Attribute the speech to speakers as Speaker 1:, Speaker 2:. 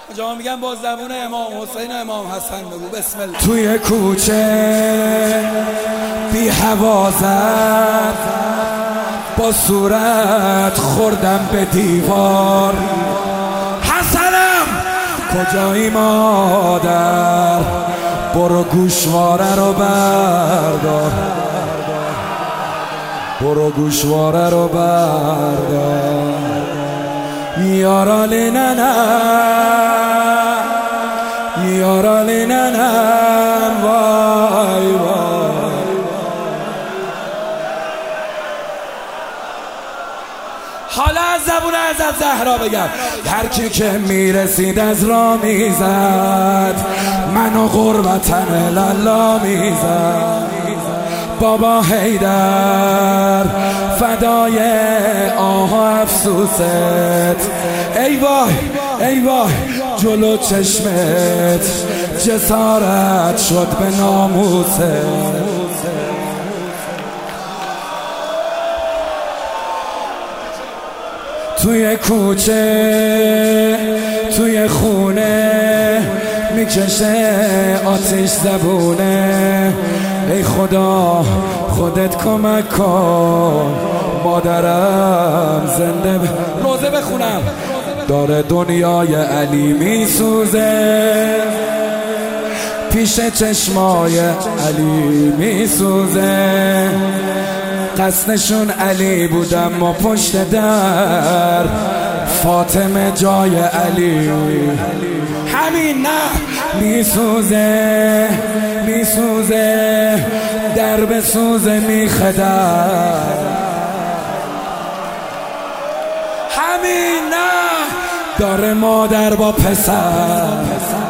Speaker 1: جا میگن با زبون امام حسین و امام حسن بگو بسم الله.
Speaker 2: توی کوچه بی حوازت با صورت خوردم به دیوار. حسنم کجایی مادر؟ برو گوشواره رو بردار، برو گوشواره رو بردار. یارالی ننم، یارالی ننم، وای وای.
Speaker 1: حالا از زبون حضرت زهرا بگم.
Speaker 2: هر کی که میرسید از را میزد، منو غربتن لالا میزد. بابا حیدر فدای آه افسوست، ای وای ای وای جلو چشمت جسارت شد به ناموست. توی کوچه توی خونه میکشه آتش زبونه. ای خدا خودت کمک کن، مادرم زنده
Speaker 1: روزه بخونم.
Speaker 2: داره دنیای علی میسوزه، پیش چشمای علی میسوزه. قصدشون علی بودم و پشت در فاطمه جای علی.
Speaker 1: همین نه
Speaker 2: میسوزه میسوزه در به سوزه میخدر.
Speaker 1: همین نه
Speaker 2: داره مادر با پسر